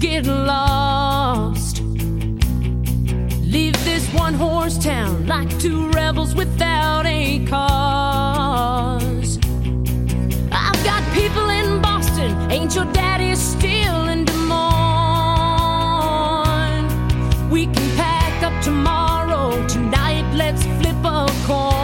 get lost. Leave this one-horse town like two rebels without a cause. I've got people in Boston, ain't your daddy still in Des Moines? We can pack up tomorrow, tonight let's flip a coin.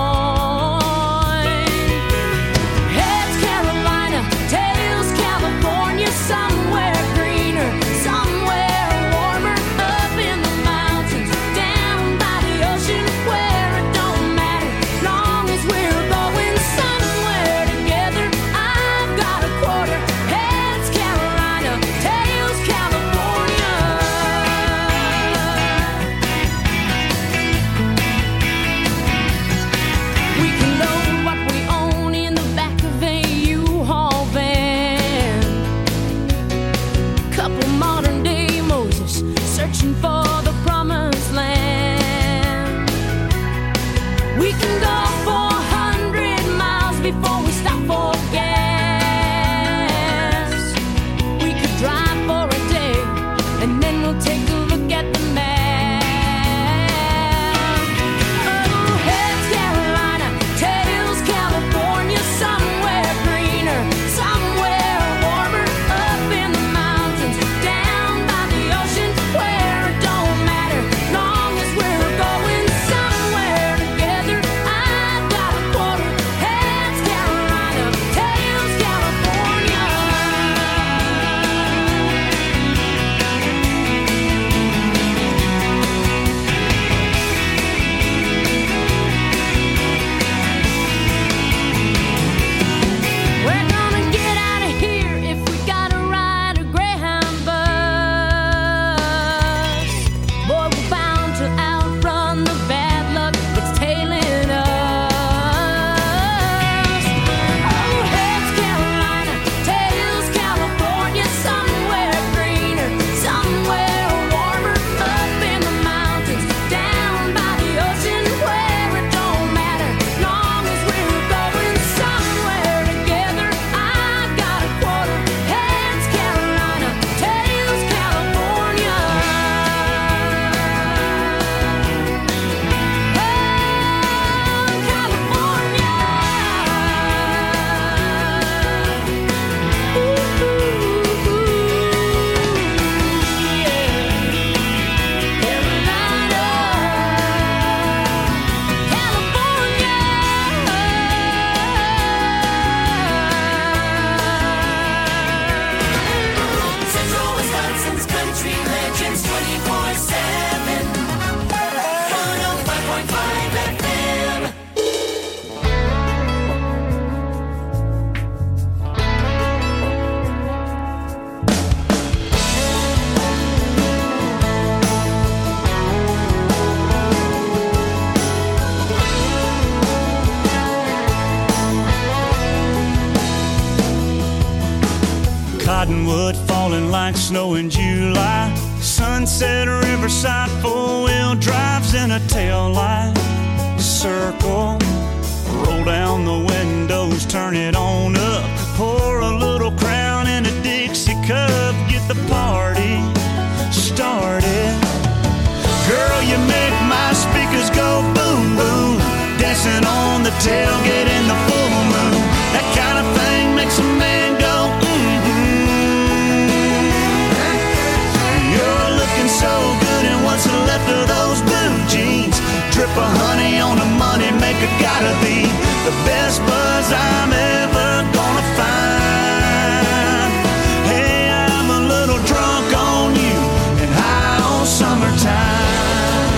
Heads Carolina, tails California, somewhere greener, somewhere warmer, up in the mountains, down by the ocean, where it don't matter, long as we're going somewhere together. I've got a quarter. Heads Carolina, tails California. We can load what we own in the back of a U-Haul van. Couple modern day Moses searching for the promised land. We can go 400 miles before we stop for gas. We could drive for a day and then we'll take a look at the map. Oh, heads Carolina, tails California, somewhere greener, somewhere warmer, up in the mountains, down by the ocean, where it don't matter, long as we're going somewhere together. I've got a quarter. Heads Carolina, tails California. We're gonna get out of here if we gotta ride a Greyhound bus. Boy, we're bound to outrun the bad luck that's tailing us. Oh, heads Carolina, tails California, somewhere greener, somewhere warmer, up in the mountains, down by the ocean, where it don't matter, long as we're going somewhere together. I've got a quarter. Heads Carolina, tails California. Central Wisconsin's country legends 24/7. 105.5 FM. Cottonwood falling like snow in July. Sunset Riverside, four-wheel drives in a tail light. Circle, roll down the windows, turn it on up. Pour a little Crown in a Dixie cup, get the party started. Girl, you make my speakers go boom, boom. Dancing on the tailgate in the full moon. That kind of thing makes a man go, You're looking so good in what's left of those blue jeans. Drip of honey on the money maker, gotta be the best buzz I'm ever gonna find. Hey, I'm a little drunk on you and high on summertime.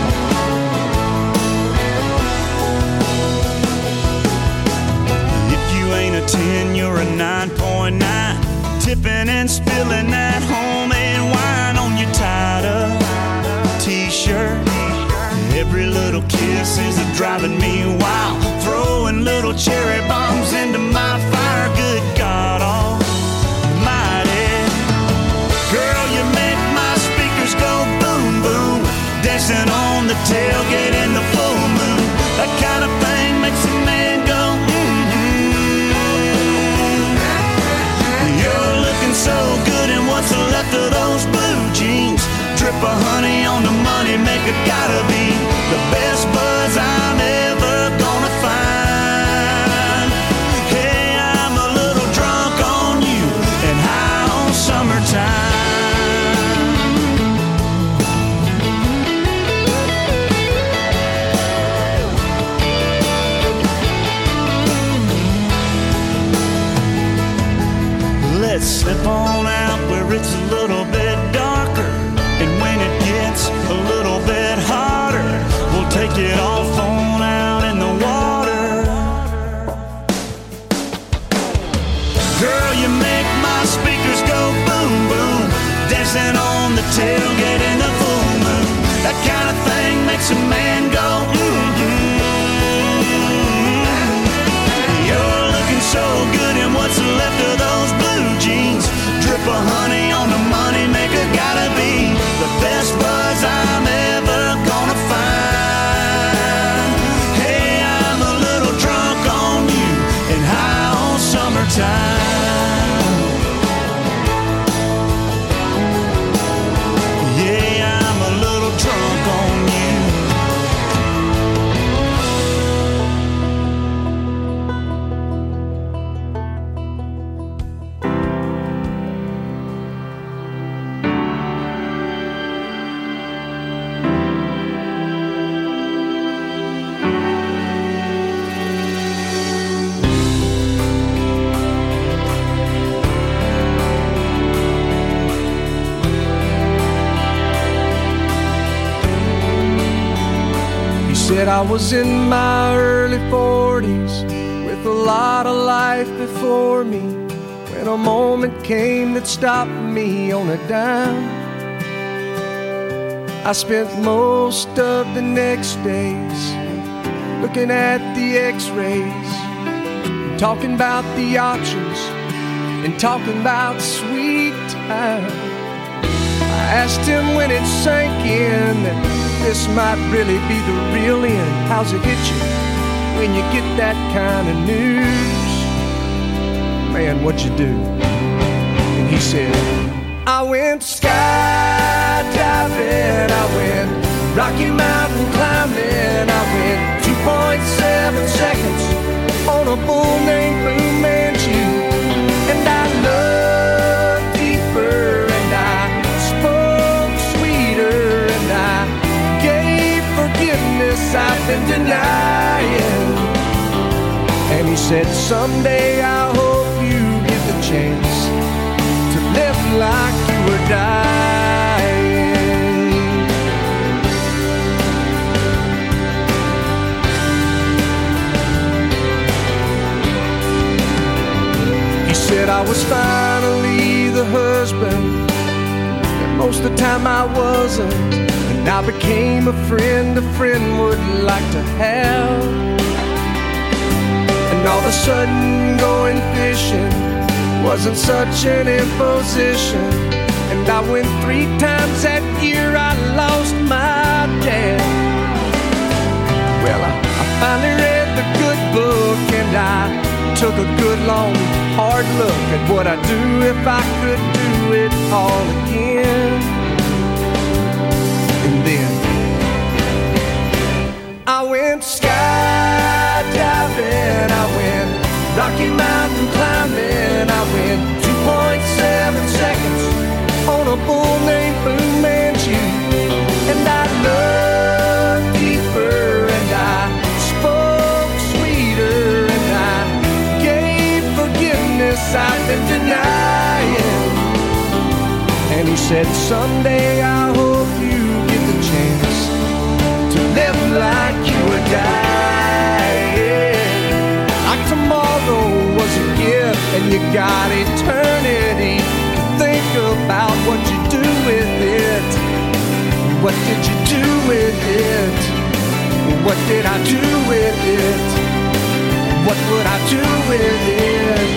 If you ain't a 10, you're a 9.9. Tipping and spilling that homemade wine on your tied-up t-shirt. Every little kiss is driving me wild. Throwing little cherry bombs into my fire. Good God almighty. Girl, you make my speakers go boom, boom. Dancing on the tailgate in the full moon. That kind of thing makes a man go, You're looking so good in what's left of the makes a man go, You're looking so good in what's left of those blue jeans. Drip of honey on the money maker, gotta be the best buzz I'm ever gonna find. Hey, I'm a little drunk on you and high on summertime. Yeah, I'm a little drunk on you. Said I was in my early 40s with a lot of life before me, when a moment came that stopped me on a dime. I spent most of the next days looking at the x-rays, talking about the options and talking about sweet time. I asked him when it sank in that this might really be the real end. How's it hit you when you get that kind of news? Man, what'd you do? And he said, I went skydiving, I went Rocky Mountain climbing, I went 2.7 seconds on a bull named Fu Manchu. And I loved deeper, and I spoke sweeter, and I gave forgiveness I've been denying. And he said, someday I hope you get the chance to live like you were dying. He said I was finally the husband that most of the time I wasn't. And I became a friend would like to have. And all of a sudden going fishing wasn't such an imposition. And I went 3 times that year, I lost my dad. Well, I finally read the good book, and I took a good long hard look at what I'd do if I could do it all again. And then I went skydiving, I went Rocky Mountain climbing, I went 2.7 seconds on a bull named Fu Manchu. And I loved deeper, and I spoke sweeter, and I gave forgiveness I've been denying. And he said, someday I hope you get the chance to live like you were dying. Like tomorrow was a gift, and you got eternity to think about what you do with it. What did you do with it? What did I do with it? What would I do with it?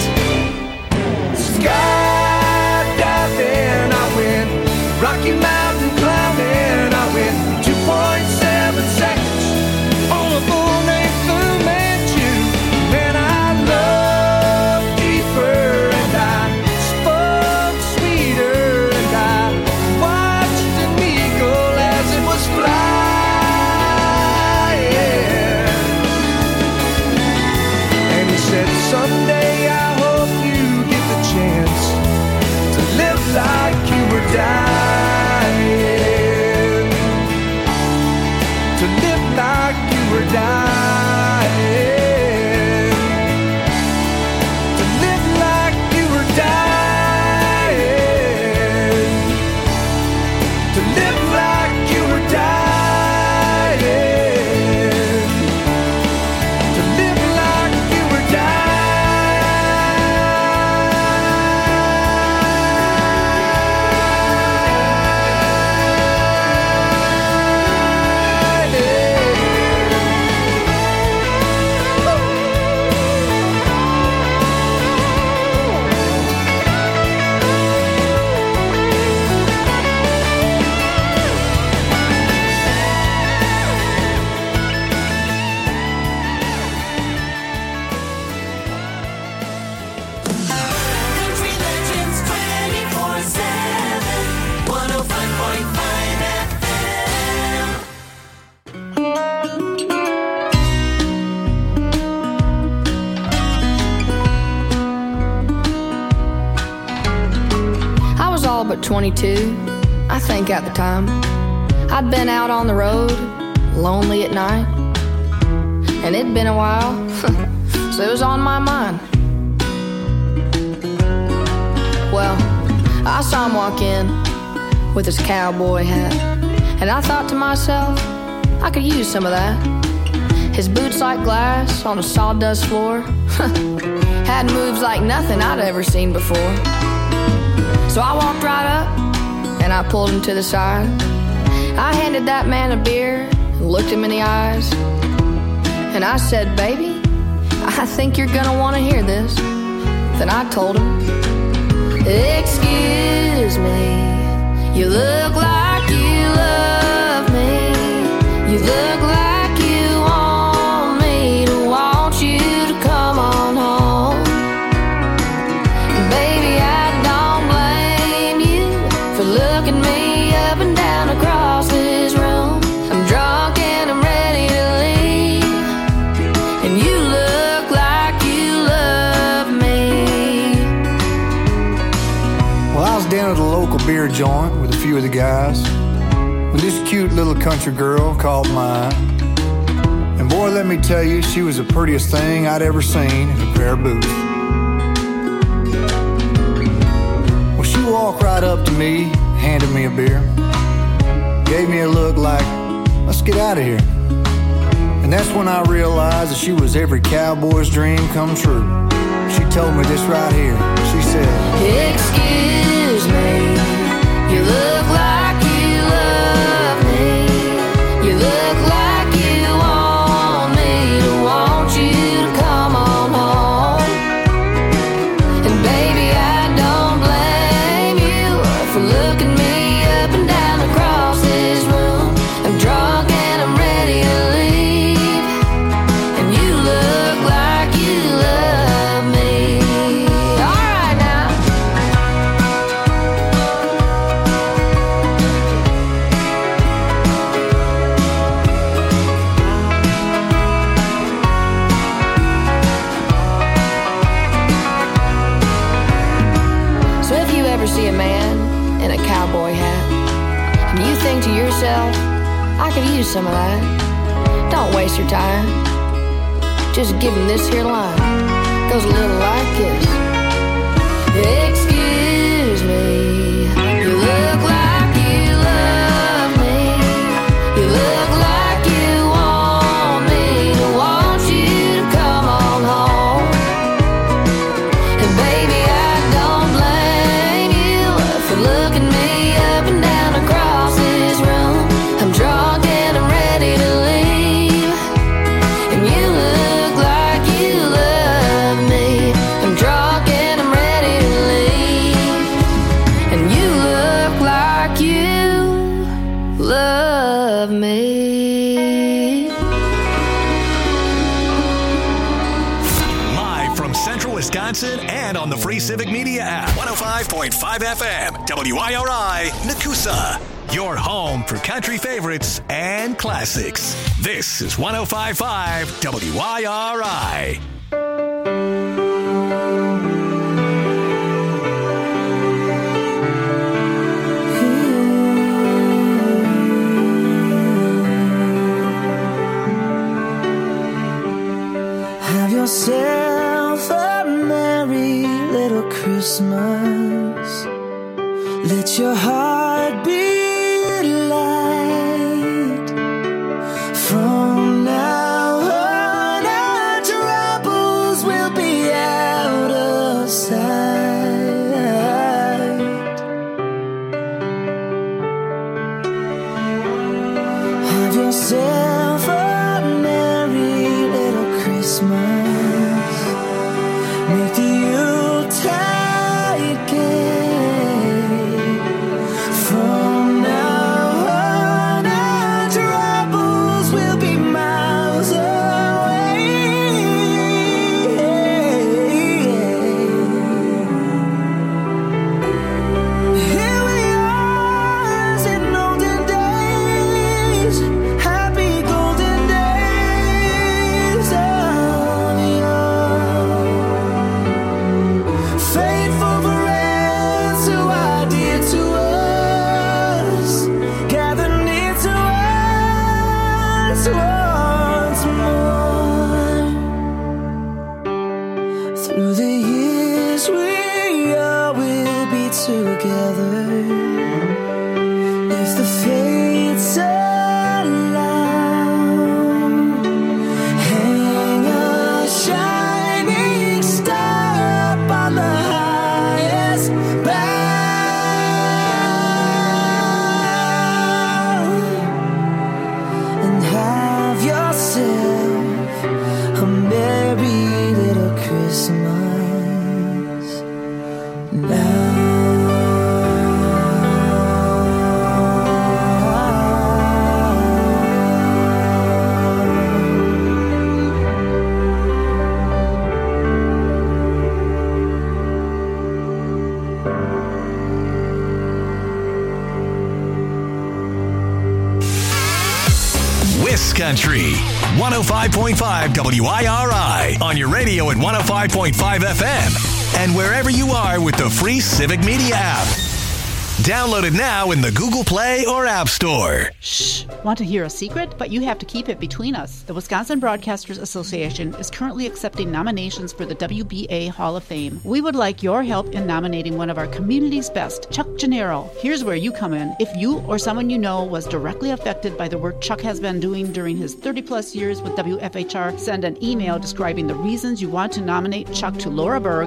Skydiving, I went Rocky Mountain climbing, I went 2.7 seconds on a bull named Fu Manchu. And I loved deeper, and I spoke sweeter, and I watched an eagle as it was flying. And he said, someday I hope you get the chance to live like you were dying. 22, I think at the time. I'd been out on the road, lonely at night, and it'd been a while, so it was on my mind. Well, I saw him walk in with his cowboy hat, and I thought to myself, I could use some of that. His boots like glass on a sawdust floor had moves like nothing I'd ever seen before. So I walked right up and I pulled him to the side. I handed that man a beer and looked him in the eyes, and I said, baby, I think you're gonna want to hear this. Then I told him, excuse me, you look like you love me. You look like you want me to want you to come on home. Baby, I don't blame you for looking me up and down across this room. I'm drunk and I'm ready to leave, and you look like you love me. Well, I was down at a local beer joint with a few of the guys when this cute little country girl called mine. And boy, let me tell you, she was the prettiest thing I'd ever seen in a pair of boots. Well, she walked right up to me, handed me a beer, gave me a look like, let's get out of here. And that's when I realized that she was every cowboy's dream come true. She told me this right here. She said, excuse me, you look like you love me. You look like you want me to want you to come on home. And baby, I don't blame you for looking me up and down across this room. I'm drunk and I'm ready to leave, and you look like you love me. All right now. So if you ever see a man in a cowboy hat and you think to yourself, I could use some of that, don't waste your time. Just give him this here line. Goes a little like this. Excuse me, you look like you love me. You look like you want me to want you to come on home. And baby, I don't blame you for looking me up and down across this room. I'm drunk and I'm ready to leave, and you look like you love me. I'm drunk and I'm ready to leave, and you look like you love me. Live from Central Wisconsin and on the Free Civic Media app. 105.5 FM, WIRI, Nakusa. Your home for country favorites and classics. This is 105.5 WIRI. Have yourself a merry little Christmas. Let your heart be light. From now on, our troubles will be out of sight. Have yourself a merry little Christmas. Make the Yuletide gay. From now on, our troubles will be miles away. Here we are as in olden days, happy go This country. 105.5 WIRI on your radio at 105.5 FM and wherever you are with the free Civic Media app. Download it now in the Google Play or App Store. Shh! Want to hear a secret? But you have to keep it between us. The Wisconsin Broadcasters Association is currently accepting nominations for the WBA Hall of Fame. We would like your help in nominating one of our community's best, Chuck Gennaro. Here's where you come in. If you or someone you know was directly affected by the work Chuck has been doing during his 30-plus years with WFHR, send an email describing the reasons you want to nominate Chuck to Laura Berg,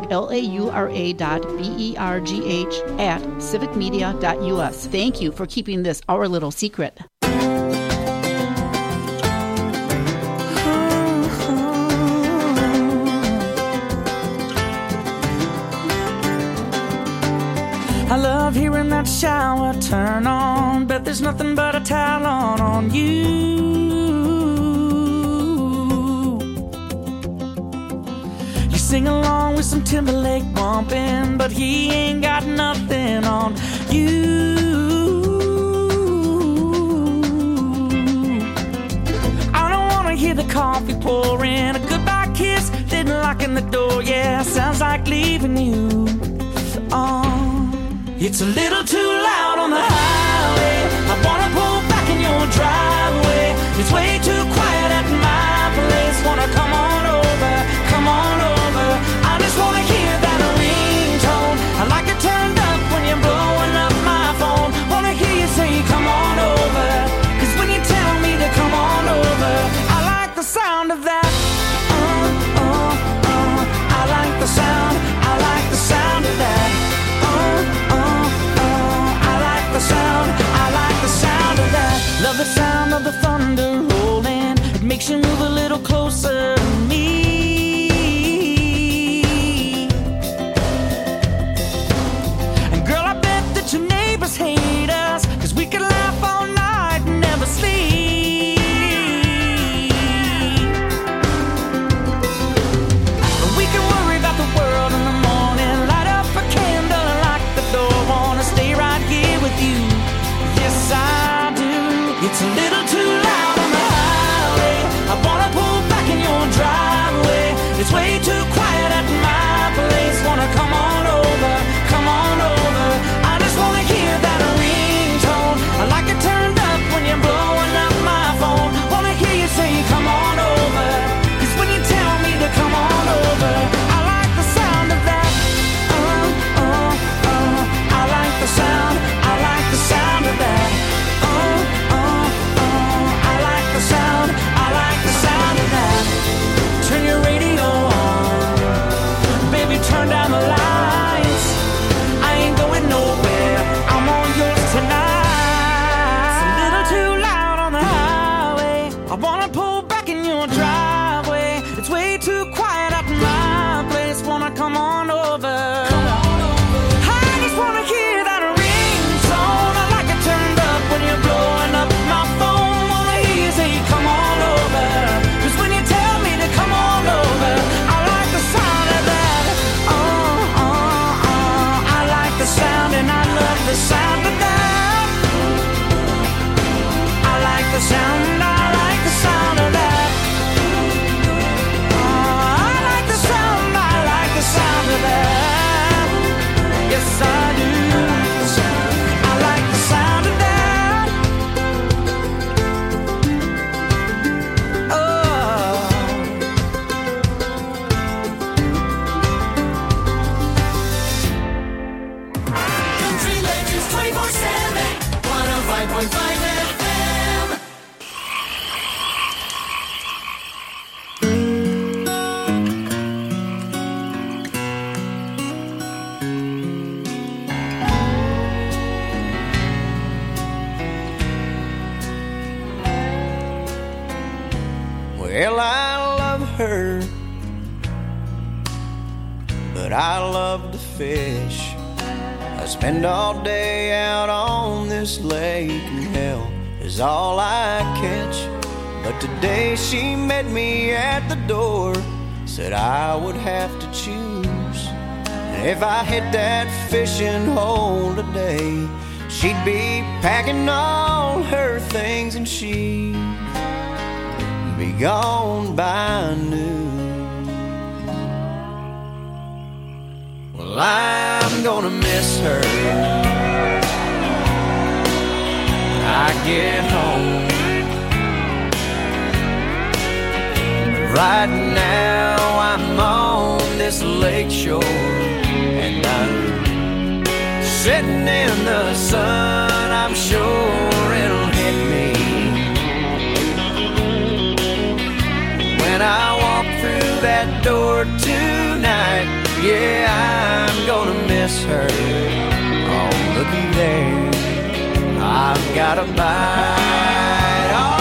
LAURA.BERGH at civicmedia.us. Thank you for keeping this our little secret. I love hearing that shower turn on. Bet there's nothing but a towel on you. You sing along with some Timberlake bumping, but he ain't got nothing on you. I don't wanna hear the coffee pouring, a goodbye kiss, then locking the door. Yeah, sounds like leaving you. It's a little too loud on the highway. I wanna pull back in your driveway. It's way too quiet at my place. Wanna come on over, come on over. I just wanna hear that ringtone. I like it turned up when you're blowing up my phone. Wanna hear you say come on over, 'cause when you tell me to come on over, I like the sound of that. I like the sound, I like the sound of that. I like the sound of that. Love the sound of the thunder rolling. It makes you move a little closer to me. And girl, I bet that your neighbors hate us, 'cause we can laugh all night and never sleep. We can worry about the world in the morning. Light up a candle and lock the door. Wanna stay right here with you. Yes, I do. It's a little too loud on the highway. I wanna pull back in your driveway. It's way too quiet at my place. Wanna come on over, come on over. I just wanna hear that ringtone. I like it turned up when you're blowing up my phone. Wanna hear you say come on over, 'cause when you tell me to come on over, I like the sound of that. I like the sound, I like the sound of that. I like the sound, I like the sound of that. Turn your radio on, baby, turn down the lights. I ain't going nowhere, I'm on yours tonight. It's a little too loud on the highway. I wanna pull back in your driveway. It's way too quiet at my place. Wanna come on over. I just wanna hear that ringtone. I like it turned up when you're blowing up my phone. Wanna hear you say come on over, 'cause when you tell me to come on over, I like the sound of that. I like the sound and I love the sound of that. I like the sound, I like the sound of that. I like the sound, I like the sound of that. Yes, I do. I like the sound of that. Oh. Country Legends 24/7, 105.5 FM. Well, I love her, but I love to fish. I spend all day out on this lake, and hell is all I catch. But today she met me at the door, said I would have to choose. And if I hit that fishing hole today, she'd be packing all her things, and she gone by noon. Well, I'm gonna miss her when I get home. Right now I'm on this lake shore, and I'm sitting in the sun. I'm sure it'll hit me when I walk through that door tonight. Yeah, I'm gonna miss her. Oh, looky there, I've got a bite. All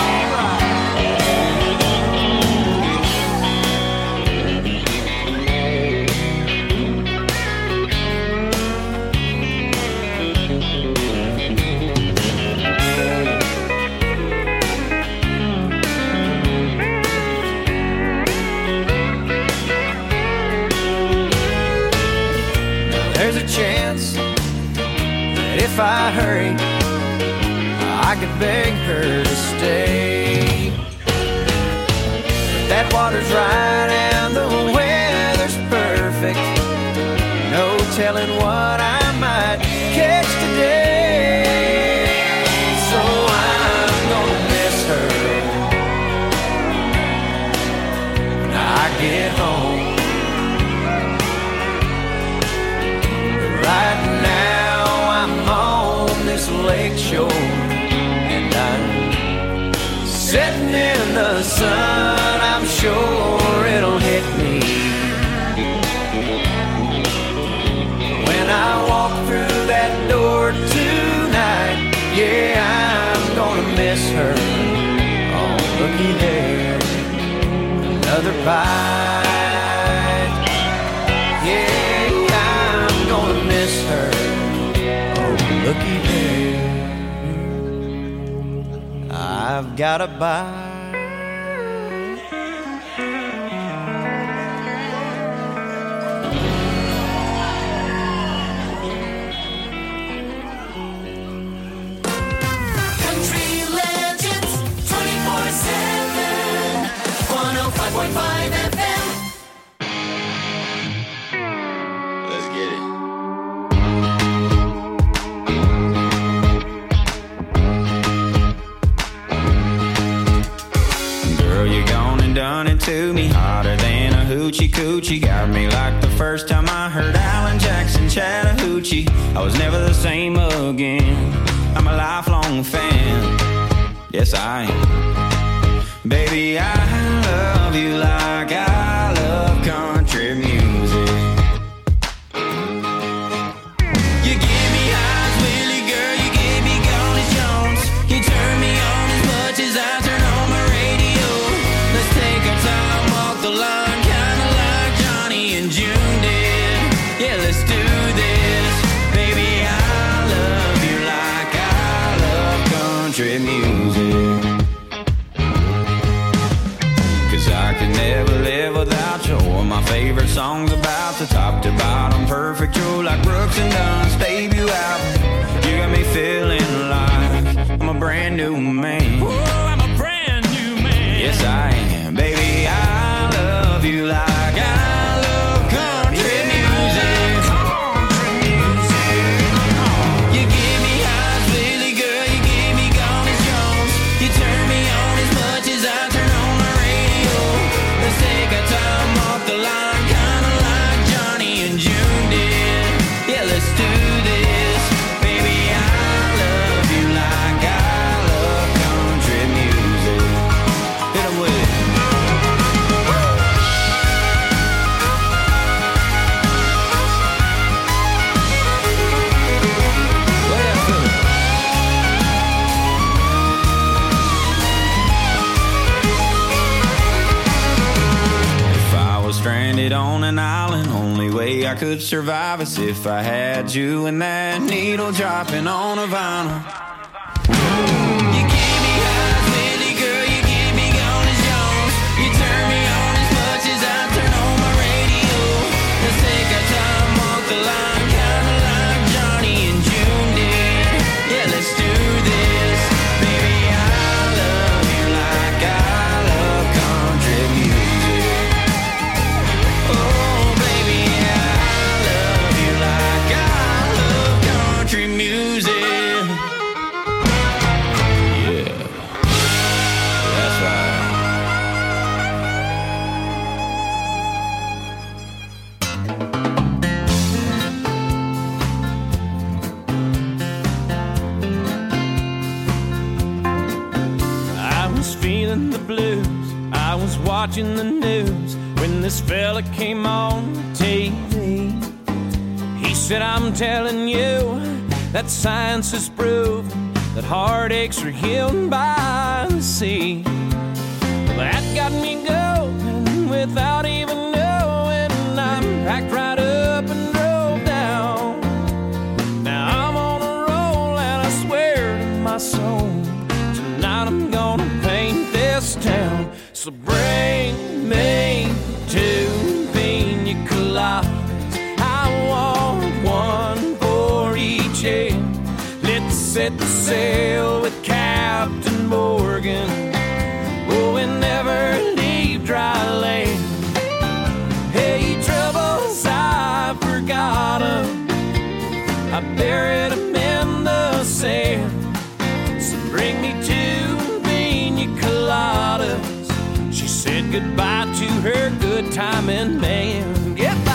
there's a chance that if I hurry, I could beg her to stay. But that water's right and the weather's perfect. No telling what I might catch today. So I'm gonna miss her when I get home. Right now I'm on this lake shore, and I'm sitting in the sun. I'm sure it'll hit me when I walk through that door tonight. Yeah, I'm gonna miss her. Oh, looky there, another bite. Yeah, I'm gonna miss her. Oh, looky there, I've got a bite. Country legends 24/7, 105.5 FM. Let's get it. Girl, you gone and done it to me, hotter than a hoochie coochie. Got me like the first time I heard Alan Jackson Chattahoochee. I was never the same again. I'm a lifelong fan. Yes, I am. Baby, I love you like I love country music. You give me highs, Willie, girl, you gave me Gone as Jones. You turn me on as much as I turn on my radio. Let's take our time, walk the line, kinda like Johnny and June did. Yeah, let's do this. Baby, I love you like I love country music. 'Cause I could never live without you. My favorite songs about the top to bottom, perfect, true like Brooks and Dunn's debut album. You got me feeling like I'm a brand new man. Ooh, I'm a brand new man. Yes, I am. Baby, I love you like I love country music. You give me highs, Willie, girl, you give me Gone as Jones. You turn me on as much as I turn on my radio. Let's take our time, walk the line, kinda like Johnny and June did. Yeah, let's do this. Baby, I love you like I love country music. Hit 'em with it. Play that for me. If I was stranded on an island, only way I could survive is if I had you and that needle dropping on a vinyl. You gave me highs, Willie, girl, you gave me Gone as Jones. You turn me on as much as I turn on my radio. Let's take our time, walk the line, kinda like Johnny and June did. Yeah, let's do this. Baby, I love you like I love country. feeling the blues. I was watching the news when this fella came on TV. He said, I'm telling you that science has proven that heartaches are healed by the sea. Well, that got me going without even knowing. I packed right up and drove down. Now I'm on a roll and I swear to my soul, tonight I'm gonna paint this town. So bring me 2 pina coladas. I want one for each head. Let's set the sail with Captain Morgan. Oh, and never leave dry land. Hey, troubles, I forgot 'em. I buried 'em in the sand. So bring me 2 pina coladas. She said goodbye to her good timing man. Goodbye.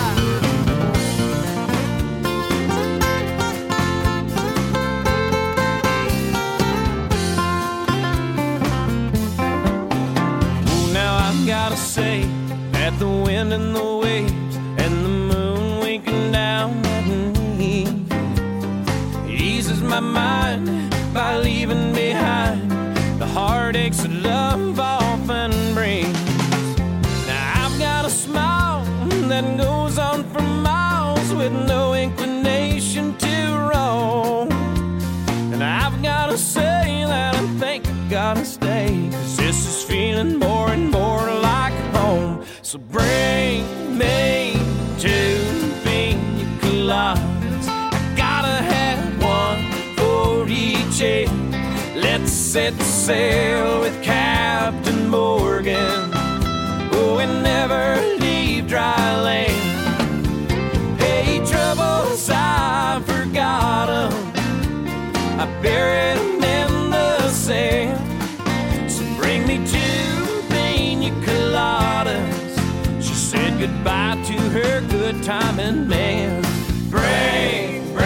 Gotta say that the wind and the waves and the moon winking down at me eases my mind by leaving behind the heartaches that love often brings. Now I've got a smile that goes on for miles with no inclination to roam. And I've gotta say that I think I gotta stay, 'cause this is feeling more and more like home. So bring me 2 pina coladas. I gotta have one for each head. Let's set sail with Captain Morgan. Oh, and never leave dry land. Hey, troubles, I forgot 'em. I buried 'em in the sand. So bring me 2 pina coladas. She said goodbye to her good timing man. Bring me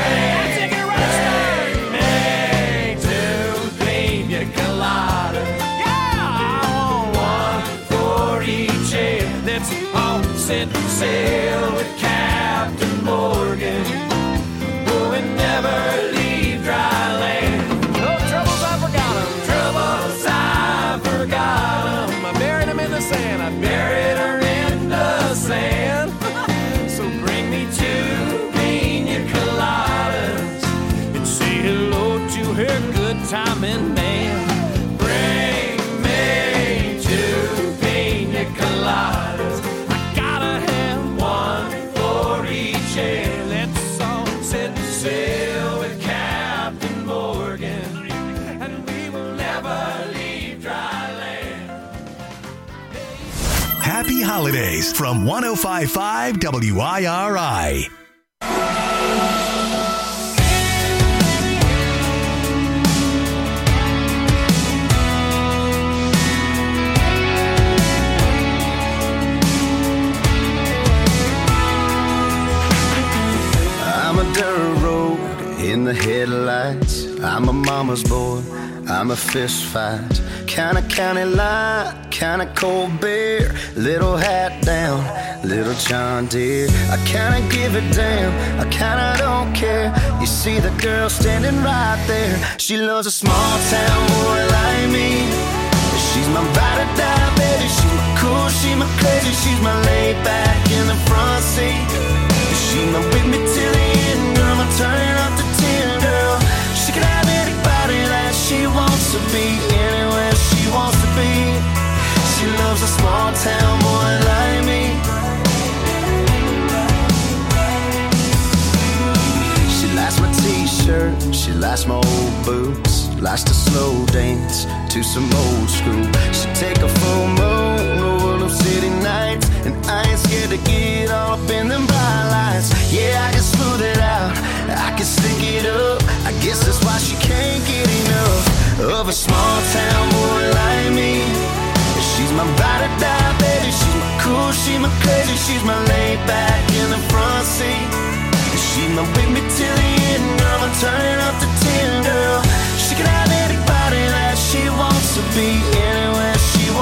2 pina coladas. Yeah, I want one for each head. Let's all set sail with Captain Morgan. Oh, and never leave dry land. No troubles, I forgot 'em. Troubles, I forgot 'em. I buried 'em in the sand. I buried her in the sand. So bring me 2 pina coladas and say hello to her good timing man. Bring me 2 pina coladas. I gotta have one for each head. Let's all set sail with Captain Morgan, and we will never leave dry land. Happy holidays from 105.5 WIRI. I'm a dirt road in the headlights. I'm a mama's boy, I'm a fist fight. Kinda county line, kinda cold beer. Little hat down, little John Deere. I kinda give a damn, I kinda don't care. You see the girl standing right there. She loves a small town boy like me. She's my ride or die, baby. She's my cool, she's my crazy. She's my laid back in the front seat. She's my with me till the end, girl. I'm turning up to 10, girl. She can have anybody that she wants to be, anywhere she wants to be. She loves a small town boy like me. She likes my t-shirt, she likes my old boots, likes to slow dance to some old school. She take a full moon over those city nights, and I ain't scared to get all up in them bright lights. Yeah, I can smooth it out, I can stick it up. I guess that's why she can't get enough of a small town boy like me. She's my ride or die, baby. She's my cool, she's my crazy. She's my laid back in the front seat. She's my with me till the end, girl. I'm turning up to 10, girl. She can have anybody that she wants to be, anywhere she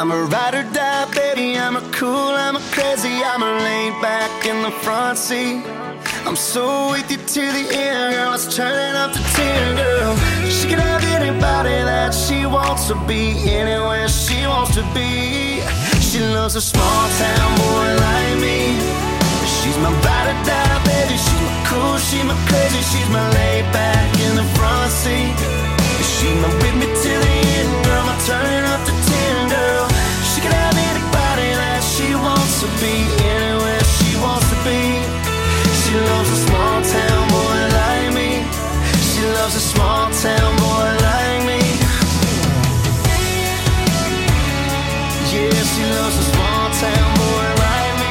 I'm a ride or die, baby, I'm a cool, I'm a crazy, I'm a laid back in the front seat. I'm so with you to the end, girl, it's turning up the 10, girl. She can have anybody that she wants to be, anywhere she wants to be. She loves a small town boy like me. She's my ride or die, baby, she's my cool, she's my crazy, she's my laid back in the front seat. She's my with me to the end, girl, I'm turning up the 10, girl. She can have anybody that she wants to be, anywhere she wants to be. She loves a small town boy like me. She loves a small town boy like me. Yeah, she loves a small town boy like me.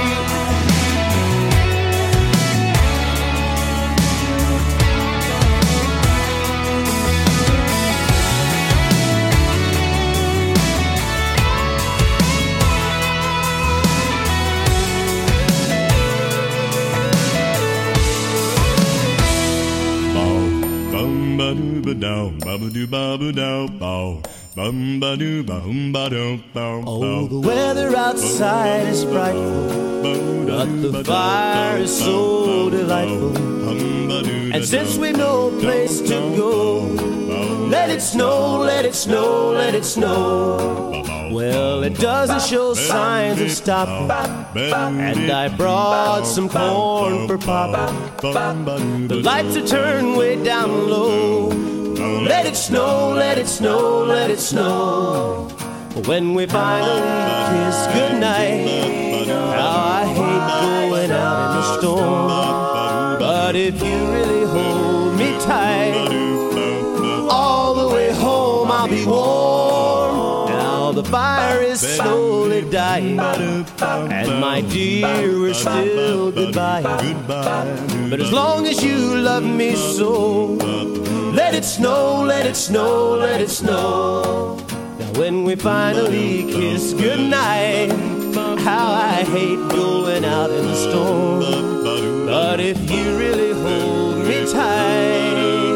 Oh, the weather outside is frightful, but the fire is so delightful. And since we've no place to go, let it snow, let it snow, let it snow. Well, it doesn't show signs of stopping, and I brought some corn for Pop. The lights are turned way down low. Let it snow, let it snow, let it snow. When we finally kiss goodnight, how I hate going out in the storm. But if you really hold me tight, all the way home I'll be warm. Now the fire is slowly dying, and my dear, we're still goodbye. But as long as you love me so, let it snow, let it snow, let it snow. Now when we finally kiss goodnight, how I hate going out in the storm. But if you really hold me tight,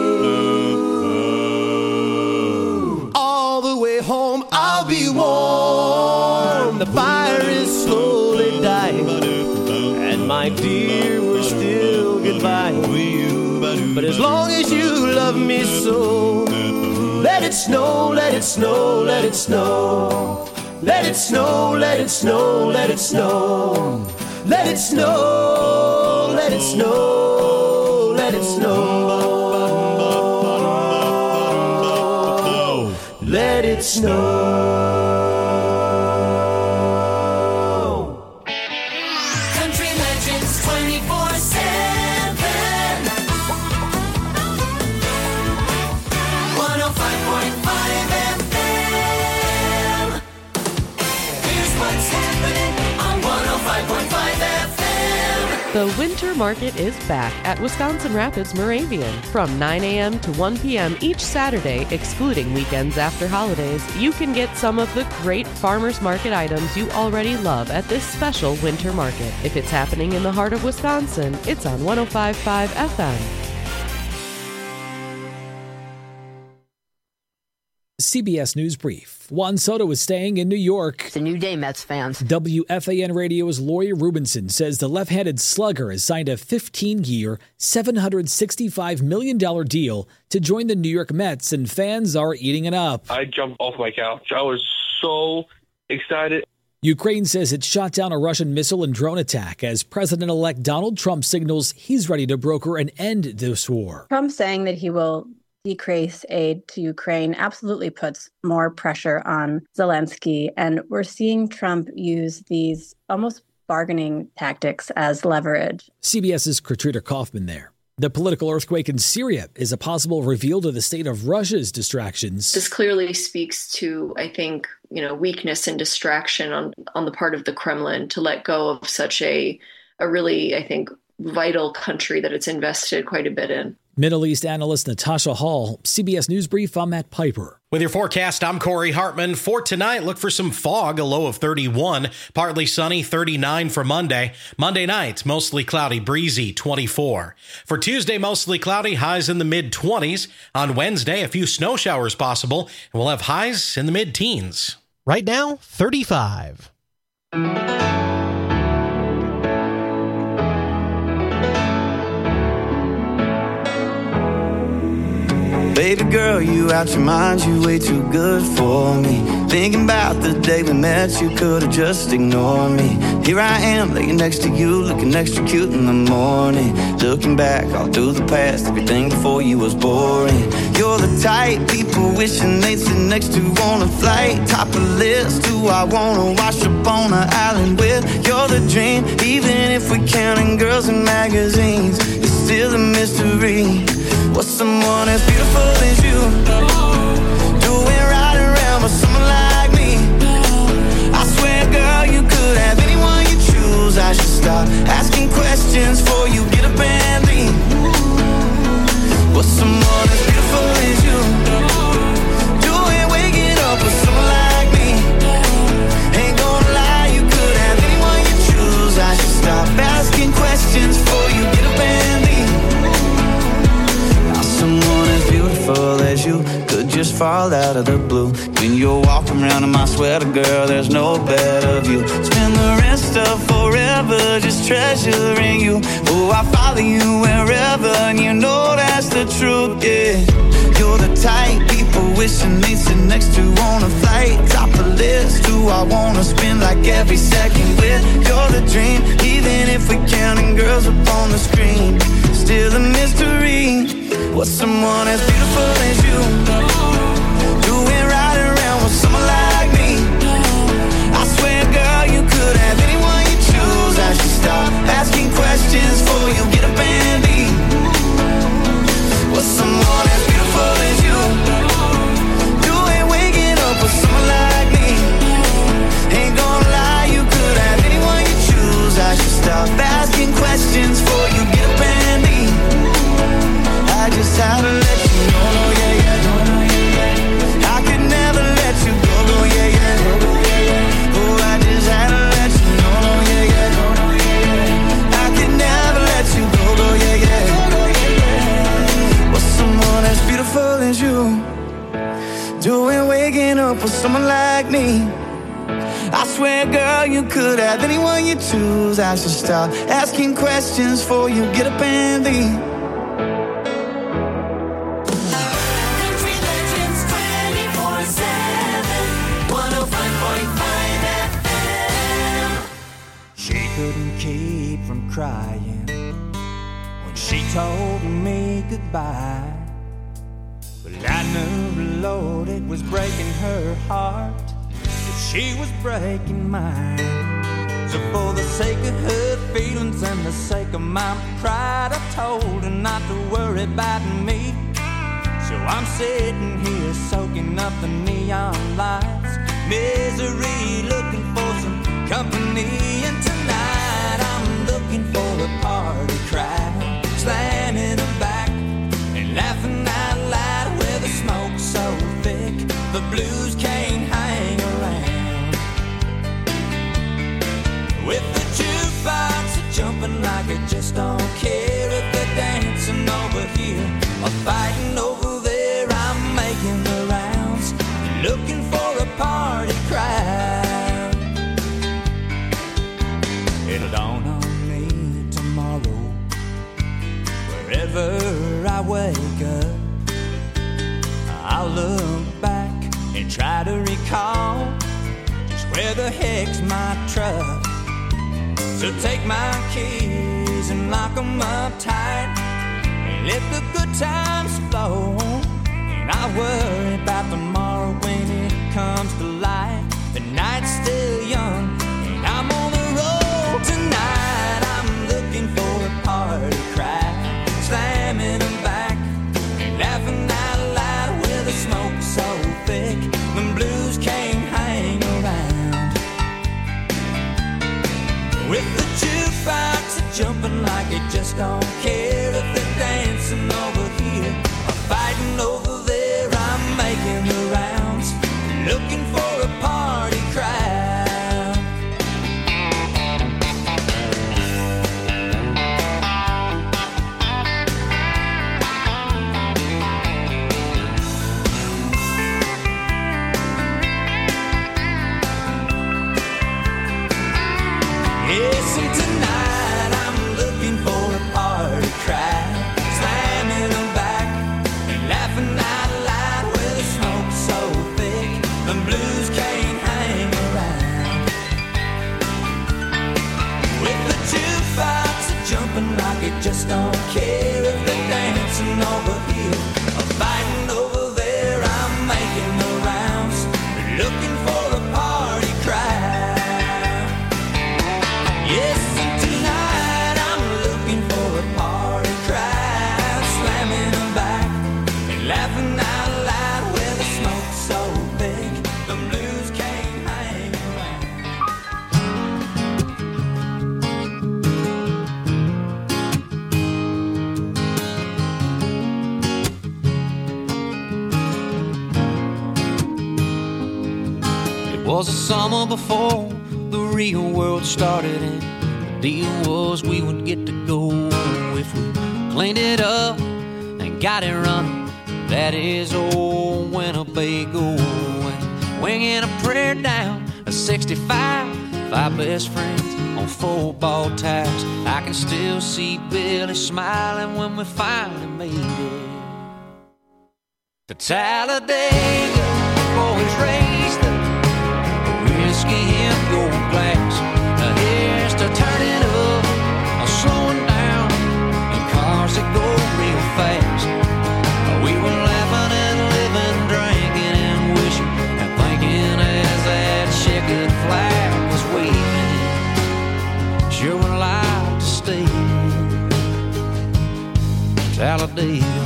all the way home I'll be warm. The fire is slowly dying, and my dear, we're still goodbye. But as long as you love me so, let it snow, let it snow, let it snow. Let it snow, let it snow, let it snow. Let it snow, let it snow, let it snow. Let it snow. Country Legends 24/7. 105.5 FM. Here's what's happening on 105.5 FM. The Winter Market is back at Wisconsin Rapids Moravian. From 9 a.m. to 1 p.m. each Saturday, excluding weekends after holidays, you can get some of the great farmers market items you already love at this special Winter Market. If it's happening in the heart of Wisconsin, it's on 105.5 FM. CBS News Brief. Juan Soto is staying in New York. It's a new day, Mets fans. WFAN Radio's Lori Rubinson says the left-handed slugger has signed a 15-year, $765 million deal to join the New York Mets, and fans are eating it up. I jumped off my couch. I was so excited. Ukraine says it shot down a Russian missile and drone attack as President-elect Donald Trump signals he's ready to broker an end to this war. Trump saying that he will decrease aid to Ukraine absolutely puts more pressure on Zelensky. And we're seeing Trump use these almost bargaining tactics as leverage. CBS's Katrina Kaufman there. The political earthquake in Syria is a possible reveal to the state of Russia's distractions. This clearly speaks to, I think, weakness and distraction on the part of the Kremlin to let go of such a really, I think, vital country that it's invested quite a bit in. Middle East analyst Natasha Hall, CBS News Brief, I'm Matt Piper. With your forecast, I'm Corey Hartman. For tonight, look for some fog, a low of 31. Partly sunny, 39 for Monday. Monday night, mostly cloudy, breezy, 24. For Tuesday, mostly cloudy, highs in the mid-20s. On Wednesday, a few snow showers possible, and we'll have highs in the mid-teens. Right now, 35. Baby girl, you out your mind, you way too good for me. Thinking about the day we met, you could've just ignored me. Here I am, laying next to you, looking extra cute in the morning. Looking back all through the past, everything before you was boring. You're the type people wishing they'd sit next to on a flight. Top of the list, who I wanna wash up on an island with. You're the dream, even if we're counting girls in magazines. It's still a mystery. What's someone as beautiful as you doing right around with someone like me? I swear, girl, you could have anyone you choose. I should stop asking questions before you get up and leave. What's someone as beautiful as you doing waking up with someone like me? Ain't gonna lie, you could have anyone you choose. I should stop asking questions before you get up and leave. Someone as beautiful as you could just fall out of the blue. When you're walking around in my sweater, girl, there's no better view. Spend the rest of forever just treasuring you. Oh, I follow you wherever, and you know that's the truth, yeah. You're the type people wishing they'd sit next to on a flight. Top of the list, who I wanna spend like every second with. You're the dream, even if we're counting girls up on the screen. Still a mystery. What's someone as beautiful as you doing right around with someone like me? I swear, girl, you could have anyone you choose. I should stop asking questions before you get up and leave. What's someone as beautiful as you doing waking up with someone like me? Ain't gonna lie, you could have anyone you choose. I should stop asking questions before you get up and leave. I just had to let you know, no, yeah, yeah, no, no, yeah, yeah. I could never let you go, no, yeah, yeah, no, no, yeah, yeah. Oh, I just had to let you know, no, yeah, yeah, no, no, yeah, yeah. I could never let you go, no, yeah, yeah, no, no, yeah, yeah. What's someone as beautiful as you doing waking up with someone like me? I swear, girl, you could have anyone you choose. I should stop asking questions before you get up and leave. Couldn't keep from crying when she told me goodbye. But I knew, Lord, it was breaking her heart if she was breaking mine. So for the sake of her feelings and the sake of my pride, I told her not to worry about me. So I'm sitting here soaking up the neon lights, misery, looking for some company. And tonight I'm looking for a party crowd, slamming them back and laughing out loud. Where the smoke's so thick the blues can't hang around. With the jukebox jumping like it just don't care. If they're dancing over here or fighting over there, I'm making the rounds, looking for a party crowd. It'll dawn on me tomorrow, wherever I wake up, I'll look back and try to recall just where the heck's my truck. So take my keys and lock them up tight and let the good times flow. And I worry about tomorrow when it comes to light. The night's still young and I'm on the road tonight. I'm looking for a party crowd, slamming them back and laughing out loud. Where the smoke's so thick the blues can't hang around. With the jukebox jumping like it just don't care. If they're dancing over here or fighting over there, I'm making the Was the summer before the real world started, and the deal was we would get to go if we cleaned it up and got it running. That is old Winnebago. And winging a prayer down a 65, 5 best friends on football tires. I can still see Billy smiling when we finally made it to Talladega. Boys raised the whiskey in your glass. Now here's to turning up, slowing down, and cars that go real fast. We were laughing and living, drinking and wishing and thinking as that checkered flag was waving. Sure would like to stay in Talladega.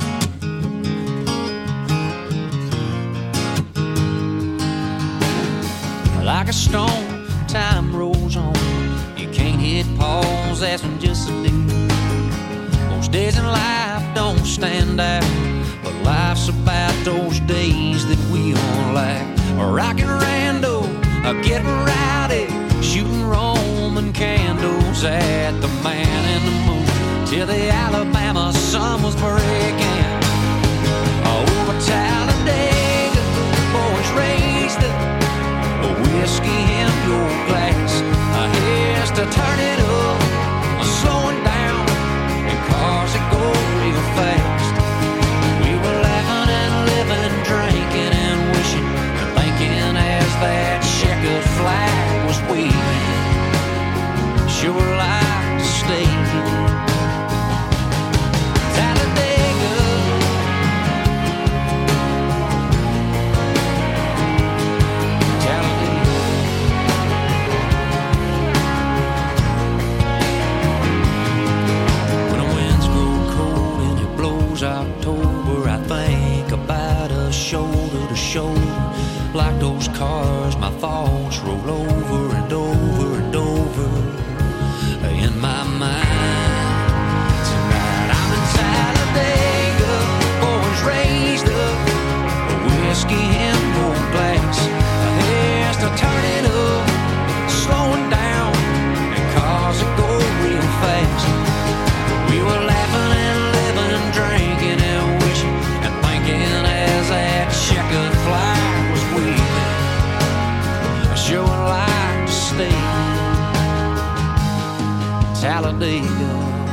Like a storm, time rolls on. You can't hit pause, that's when just a dude. Most days in life don't stand out, but life's about those days that we all like. Rockin' Rando, getting rowdy, shooting Roman candles at the Man in the Moon, till the Alabama sun was breaking. Over Talladega, boys raised the whiskey in your glass. Here's to turn it up, slowing down, and cars that go real fast. We were laughing and living, drinking and wishing and thinking as that checkered flag was waving. Sure like to stay Talladega. October, I think about us shoulder to shoulder, like those cars my thoughts roll over and over and over in my mind. Tonight I'm in Talladega, boys raised up, whiskey in your glass. Here's to turn it up, slowing down, and cars that go real fast. We were laughing and living, drinking and wishing and thinking as that checkered flag was waving. I sure would like to stay Talladega.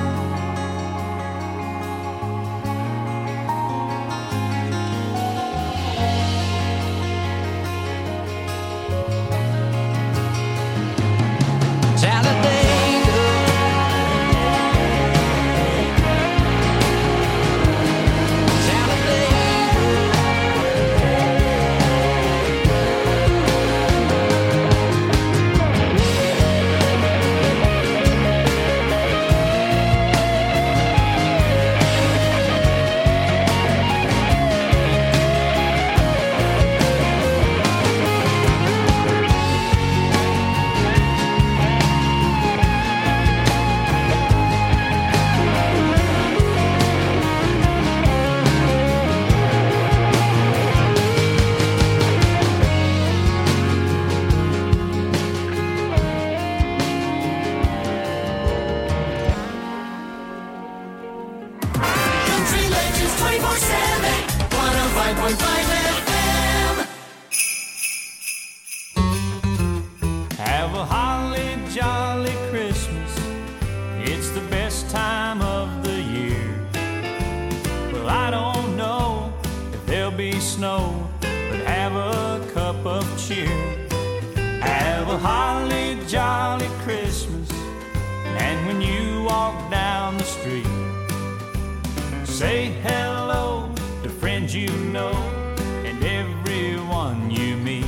Have a holly jolly Christmas. It's the best time of the year. Well, I don't know if there'll be snow, but have a cup of cheer. Have a holly jolly Christmas. And when you walk down the street, say hello to friends you know and everyone you meet.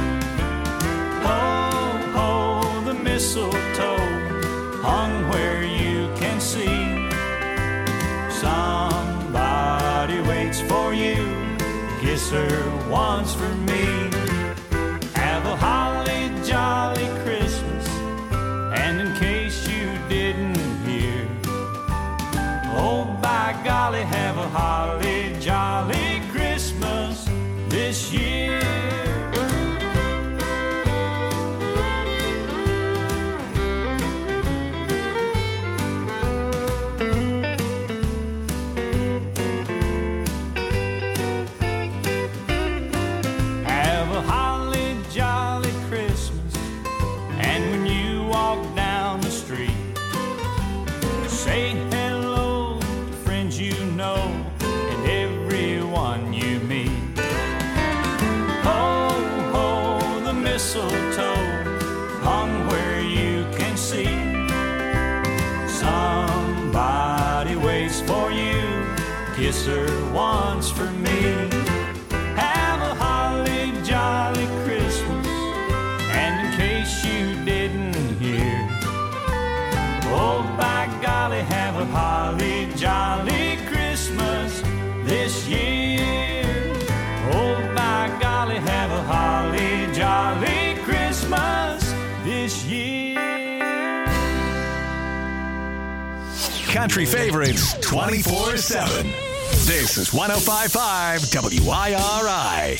Ho, ho, the mistletoe hung where you can see. Somebody waits for you, kiss her once for me. Have a holly jolly Christmas. And in case you didn't hear, oh, by golly, have a holly jolly Christmas this year. kisser once for me. Have a holly jolly Christmas. And in case you didn't hear, oh by golly, have a holly jolly Christmas this year. Oh by golly, have a holly jolly Christmas this year. Country favorites 24/7. This is 105.5 WIRI.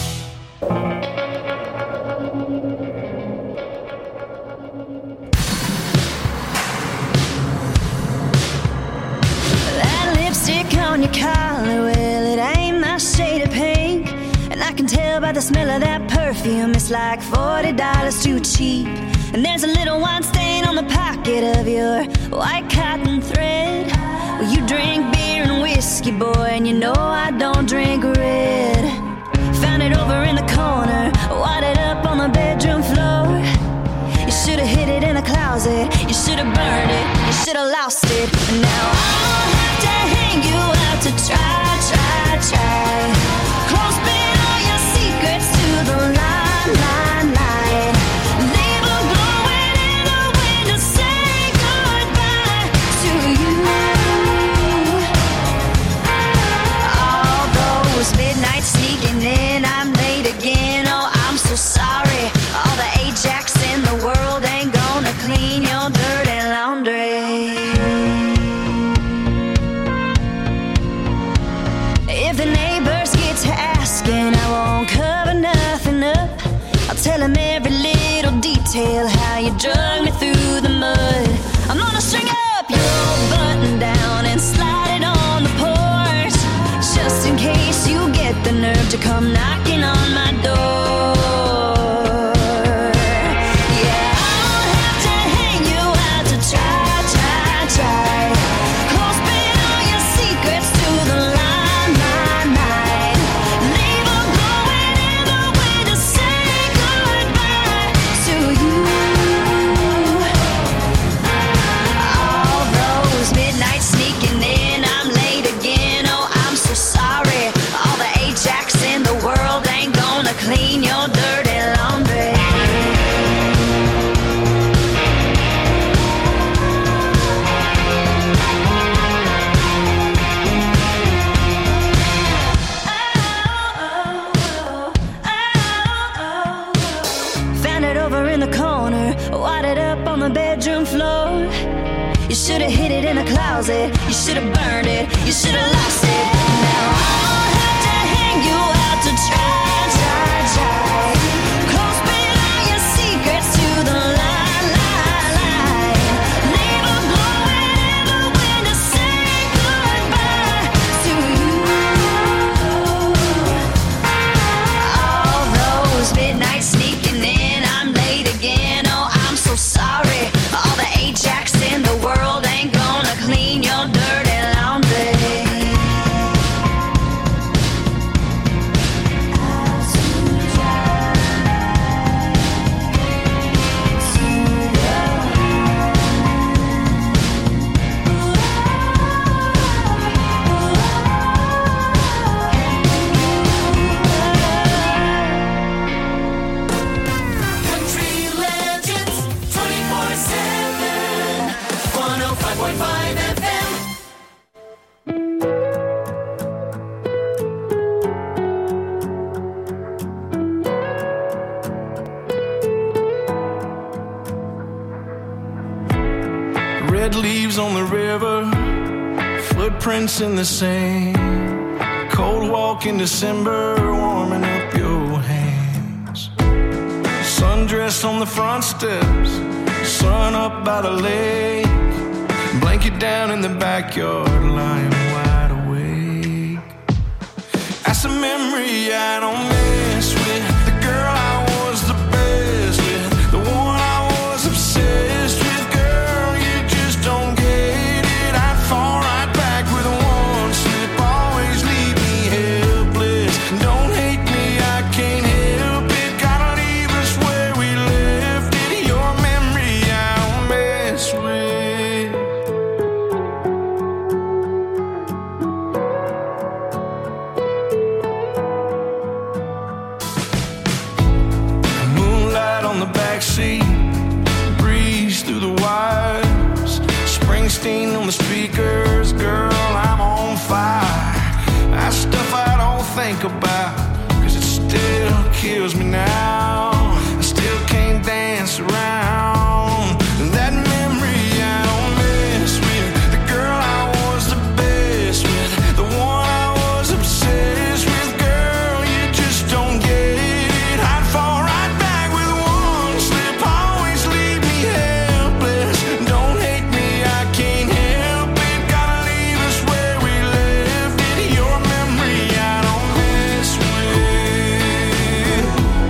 That lipstick on your collar, well, it ain't my shade of pink. And I can tell by the smell of that perfume, it's like $40 too cheap. And there's a little wine stain on the pocket of your white cotton thread. Well, you drink beer and whiskey, boy, and you know I don't drink red. Found it over in the corner, wadded up on the bedroom floor. You should've hid it in a closet, you should've burned it, you should've lost it. And now I'll have to hang you out to try. Close bid all your secrets to the line. Leave a glowing in the wind to say goodbye to you. All those midnights sneaking in, I'm late again, oh I'm so sorry. All the Ajax in the world ain't gonna clean your dirty laundry. If the neighbors get to asking, I won't cover nothing up. I'll tell them every little detail, how you drug me through the mud. I'm gonna string up your button down and slide it on the porch, just in case you get the nerve to come knocking on my door. Yeah, I'll have to hang you out to try. Close bid all your secrets to the line. Leave a glowing in the wind to say goodbye to you. All those midnights sneaking in, I'm late again, oh I'm so sorry. All the Ajax in the world ain't gonna clean your dirty laundry. Found it over in the corner, wadded up on the bedroom floor. You should've hid it in a closet, you should've burned it, you should've lost it. Now I'll have to hang you out to try. Close bid all your secrets to the line. Leave a glowing in the wind to say goodbye to you. All those midnights sneaking in, I'm late again, oh I'm so sorry. All the Ajax in the world ain't gonna clean your dirty laundry. Country legends 24/7. 105.5 FM. Red leaves on the river, footprints in the sand. Cold walk in December, warming up your hands. Sundress on the front steps, sun up by the lake. Blanket down in the backyard, lying wide awake. That's a memory I don't mess with. The girl I was the best with, the one I was obsessed with. Girl, you just don't get it. I'd fall right back with one slip. Always leave me helpless. Don't hate me, I can't help it. Gotta leave us where we left it. Your memory I don't mess with. Springsteen on the speakers. Girl, I'm on fire. That stuff I don't think about, 'cause it still kills me now. I still can't dance around that memory I don't mess with. The girl I was the best with, the one I was obsessed with. Girl, you just don't get it. I'd fall right back with one slip. Always leave me helpless. Don't hate me, I can't help it. Gotta leave us where we left it. Your memory I don't mess with.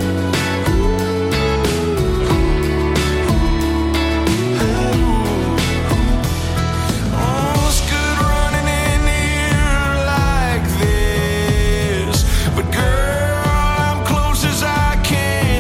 Oh, it's good running in here like this, but girl, I'm close as I can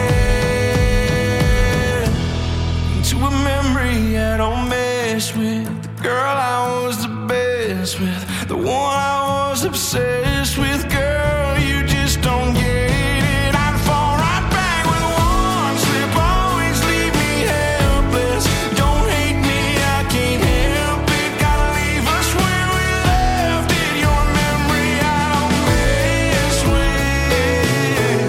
get to a memory I don't mess with. The girl I was the best with, the one I was obsessed with. Girl, you just don't get it. I'd fall right back with one slip. Always leave me helpless. Don't hate me, I can't help it. Gotta leave us where we left it. Your memory I don't mess with.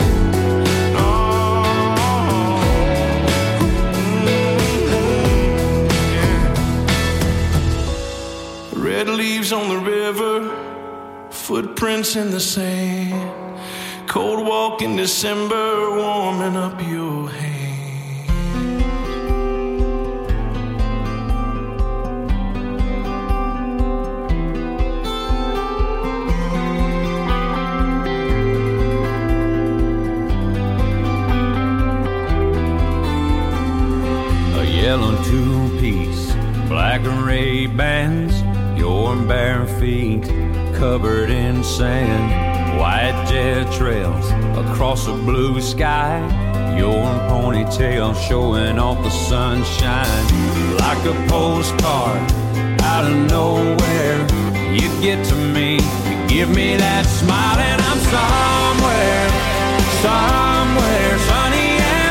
Red leaves on the river, footprints in the sand. Cold walk in December, warming up your hand. A yellow two-piece, black Ray-Bans, your bare feet covered in sand, white jet trails across a blue sky, your ponytail showing off the sunshine. Like a postcard out of nowhere, you get to me, you give me that smile, and I'm somewhere sunny and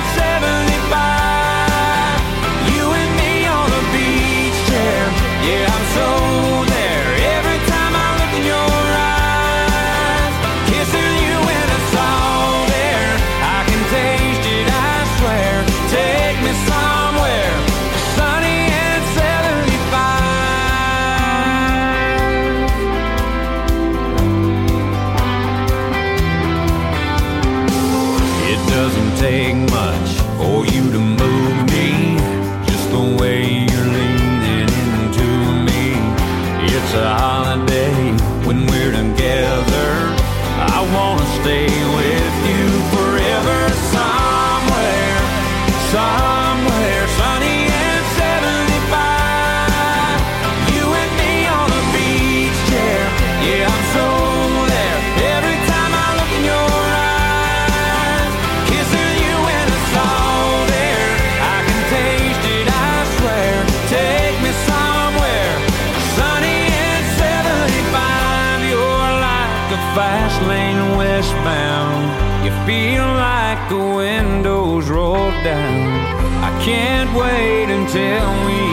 75. You and me on the beach chair, yeah, I'm so there. Every time I look in your eyes, kissing you and it's all there. I can taste it, I swear. Take me somewhere sunny and 75. It doesn't take much for you to move me, just the way you're leaning into me. It's a holiday when we're together. I wanna stay with you forever. Somewhere sunny and 75. You and me on a beach chair, yeah, I'm so there. Every time I look in your eyes, kissing you and it's all there. I can taste it, I swear. Take me somewhere sunny and 75. You're like a fast lane westbound. You feel like the windows roll down. I can't wait until we